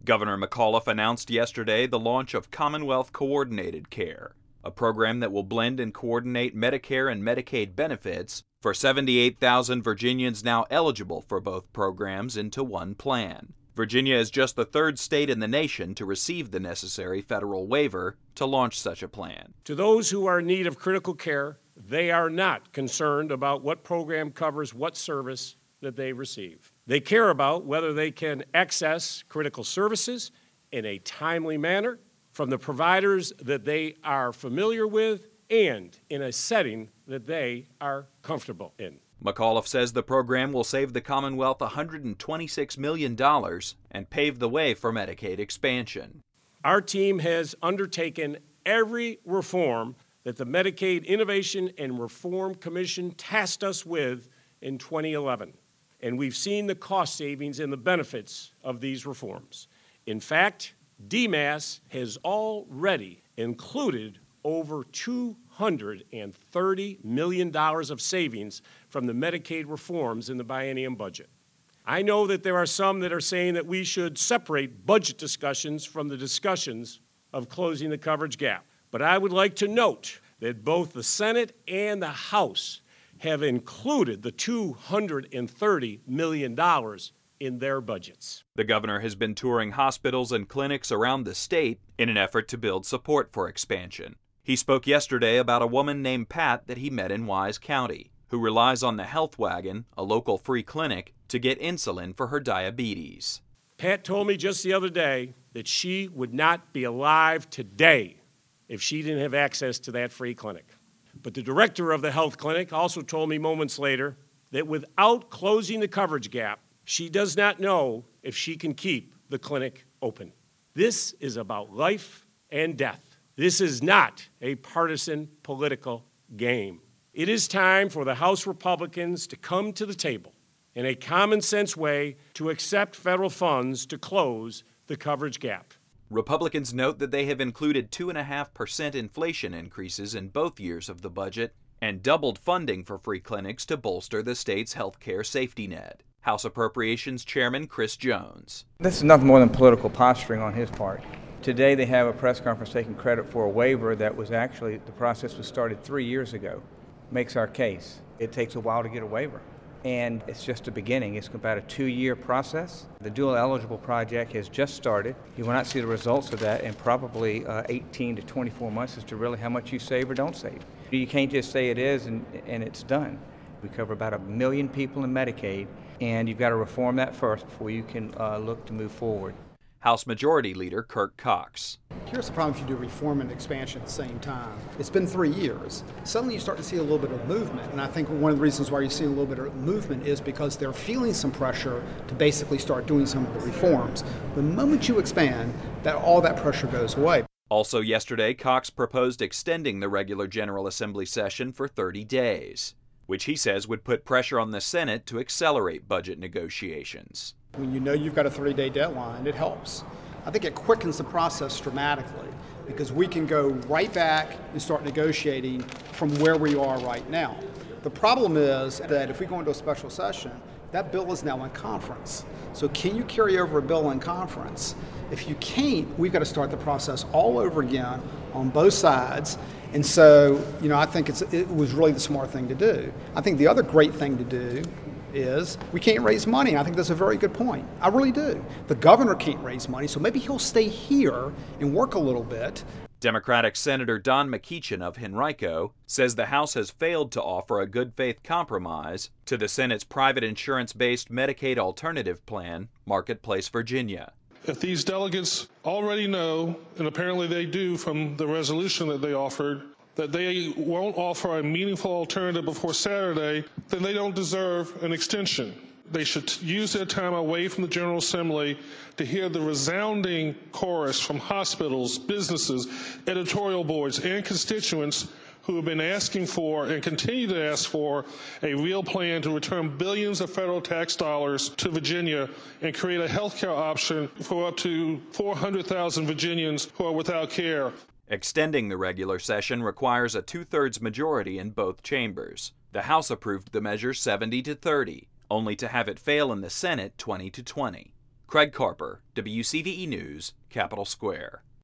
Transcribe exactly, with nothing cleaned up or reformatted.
Governor McAuliffe announced yesterday the launch of Commonwealth Coordinated Care, a program that will blend and coordinate Medicare and Medicaid benefits for seventy-eight thousand Virginians now eligible for both programs into one plan. Virginia is just the third state in the nation to receive the necessary federal waiver to launch such a plan. To those who are in need of critical care, they are not concerned about what program covers what service that they receive. They care about whether they can access critical services in a timely manner from the providers that they are familiar with and in a setting that they are comfortable in. McAuliffe says the program will save the Commonwealth one hundred twenty-six million dollars and pave the way for Medicaid expansion. Our team has undertaken every reform that the Medicaid Innovation and Reform Commission tasked us with in twenty eleven, and we've seen the cost savings and the benefits of these reforms. In fact, D M A S has already included over two hundred thirty million dollars of savings from the Medicaid reforms in the biennium budget. I know that there are some that are saying that we should separate budget discussions from the discussions of closing the coverage gap. But I would like to note that both the Senate and the House have included the two hundred thirty million dollars in their budgets. The governor has been touring hospitals and clinics around the state in an effort to build support for expansion. He spoke yesterday about a woman named Pat that he met in Wise County, who relies on the Health Wagon, a local free clinic, to get insulin for her diabetes. Pat told me just the other day that she would not be alive today if she didn't have access to that free clinic. But the director of the health clinic also told me moments later that without closing the coverage gap, she does not know if she can keep the clinic open. This is about life and death. This is not a partisan political game. It is time for the House Republicans to come to the table in a common-sense way to accept federal funds to close the coverage gap. Republicans note that they have included two point five percent inflation increases in both years of the budget and doubled funding for free clinics to bolster the state's health care safety net. House Appropriations Chairman Chris Jones. This is nothing more than political posturing on his part. Today they have a press conference taking credit for a waiver that was actually, the process was started three years ago. Makes our case. It takes a while to get a waiver. And it's just a beginning. It's about a two-year process. The dual eligible project has just started. You will not see the results of that in probably uh, eighteen to twenty-four months as to really how much you save or don't save. You can't just say it is and, and it's done. We cover about a million people in Medicaid, and you've got to reform that first before you can uh, look to move forward. House Majority Leader Kirk Cox. Here's the problem if you do reform and expansion at the same time. It's been three years. Suddenly you start to see a little bit of movement, and I think one of the reasons why you see a little bit of movement is because they're feeling some pressure to basically start doing some of the reforms. The moment you expand, that all that pressure goes away. Also yesterday, Cox proposed extending the regular General Assembly session for thirty days, which he says would put pressure on the Senate to accelerate budget negotiations. When you know you've got a thirty-day deadline, it helps. I think it quickens the process dramatically because we can go right back and start negotiating from where we are right now. The problem is that if we go into a special session, that bill is now in conference. So can you carry over a bill in conference? If you can't, we've got to start the process all over again on both sides. And so, you know, I think it's, it was really the smart thing to do. I think the other great thing to do is we can't raise money. I think that's a very good point. I really do. The governor can't raise money, so maybe he'll stay here and work a little bit. Democratic Senator Don McEachin of Henrico says the House has failed to offer a good faith compromise to the Senate's private insurance-based Medicaid alternative plan, Marketplace Virginia. If these delegates already know, and apparently they do from the resolution that they offered, that they won't offer a meaningful alternative before Saturday, then they don't deserve an extension. They should use their time away from the General Assembly to hear the resounding chorus from hospitals, businesses, editorial boards, and constituents who have been asking for and continue to ask for a real plan to return billions of federal tax dollars to Virginia and create a health care option for up to four hundred thousand Virginians who are without care. Extending the regular session requires a two-thirds majority in both chambers. The House approved the measure seventy to thirty, only to have it fail in the Senate twenty to twenty. Craig Carper, W C V E News, Capitol Square.